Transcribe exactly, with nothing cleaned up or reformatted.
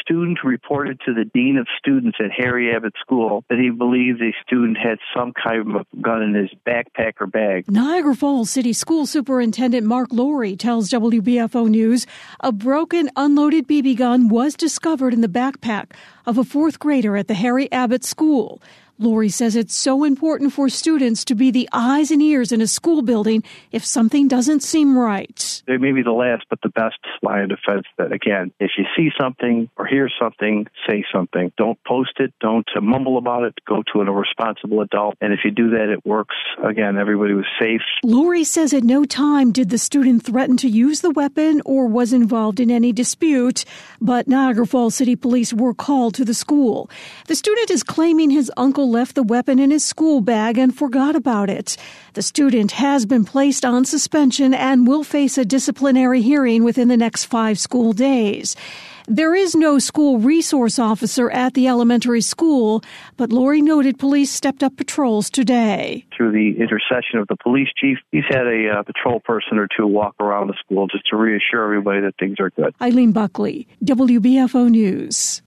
student reported to the dean of students at Harry Abbott School that he believed a student had some kind of gun in his backpack or bag. Niagara Falls City School Superintendent Mark Laurie tells W B F O News a broken, unloaded B B gun was discovered in the backpack of a fourth grader at the Harry Abbott School. Laurie says it's so important for students to be the eyes and ears in a school building if something doesn't seem right. They may be the last, but the best line of defense that, again, if you see something or hear something, say something. Don't post it. Don't uh, mumble about it. Go to a responsible adult. And if you do that, it works. Again, everybody was safe. Laurie says at no time did the student threaten to use the weapon or was involved in any dispute, but Niagara Falls City Police were called to the school. The student is claiming his uncle left the weapon in his school bag and forgot about it. The student has been placed on suspension and will face a disciplinary hearing within the next five school days. There is no school resource officer at the elementary school, but Laurie noted police stepped up patrols today. Through the intercession of the police chief, he's had a uh, patrol person or two walk around the school just to reassure everybody that things are good. Eileen Buckley, W B F O News.